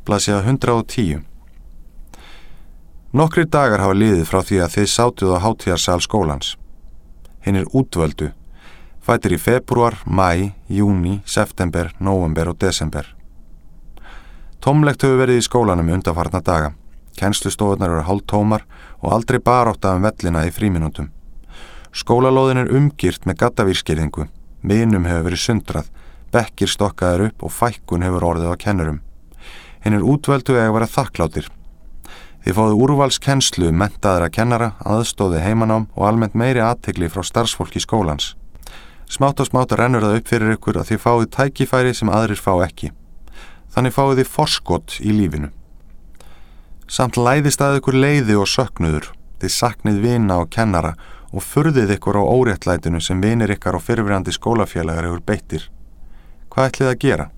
Blaðsíða 110. Nokkrir dagar hafa liðið frá því að þið sátuð á hátíðarsal skólans. Hinir útvöldu, fæddir í febrúar, maí, júní, september, nóvember og desember. Tómlegt hefur verið í skólanum undanfarna daga. Kennslustofurnar eru hálftómar og aldrei barátta vellina í frímínútum. Skólalóðin umgirt með gaddavírsgirðingu, vinum hefur verið sundrað, bekkir stokkaðir upp og fækkun hefur orðið á kennurum. Hinir útvöldu eiga að vera þakklátir. Þið fáðu úrvalskennslu, menntaðra kennara, aðstóði heimanám og almennt meiri athygli frá starfsfólki skólans. Smátt og smátt rennur það upp fyrir ykkur að þið fáið tækifæri sem aðrir fá ekki. Þannig fáið þið forskot í lífinu. Samt læðist að ykkur leiði og söknuður. Þið saknið vina og kennara og furðið ykkur á óréttlætinu sem vinir ykkar og fyrrverandi skólafélagar hefur beittir. Hvað ætlið að gera?